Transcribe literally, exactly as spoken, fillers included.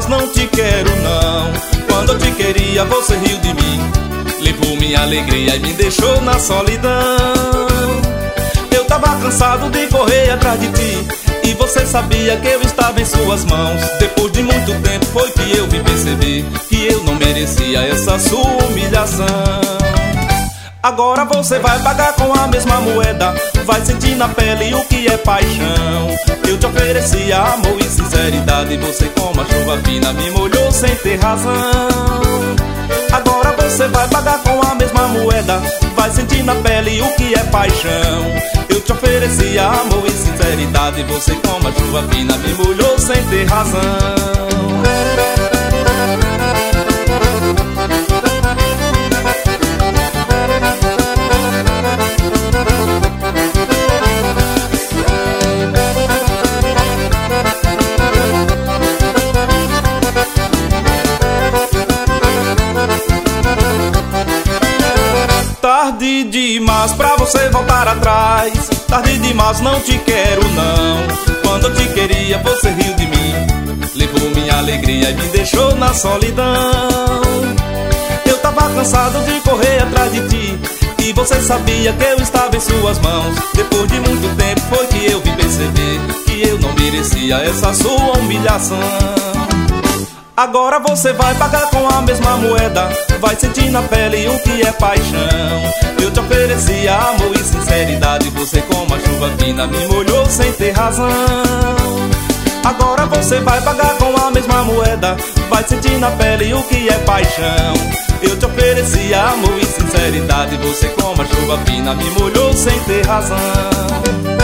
mas não te quero não. Quando eu te queria você riu de mim, levou minha alegria e me deixou na solidão. Eu tava cansado de correr atrás de ti, e você sabia que eu estava em suas mãos. Depois de muito tempo foi que eu vim perceber que eu não merecia essa sua humilhação. Agora você vai pagar com a mesma moeda, vai sentir na pele o que é paixão. Eu te oferecia amor e sinceridade, você como a chuva fina me molhou sem ter razão. Agora você vai pagar com a mesma moeda, vai sentir na pele o que é paixão. Eu te oferecia amor e sinceridade, você como a chuva fina me molhou sem ter razão. Tarde demais pra você voltar atrás, tarde demais, não te quero não. Quando eu te queria você riu de mim, levou minha alegria e me deixou na solidão. Eu tava cansado de correr atrás de ti, e você sabia que eu estava em suas mãos. Depois de muito tempo foi que eu vim perceber que eu não merecia essa sua humilhação. Agora você vai pagar com a mesma moeda, vai sentir na pele o que é paixão. Eu te oferecia amor e sinceridade, você como a chuva fina me molhou sem ter razão. Agora você vai pagar com a mesma moeda, vai sentir na pele o que é paixão. Eu te oferecia amor e sinceridade, você como a chuva fina me molhou sem ter razão.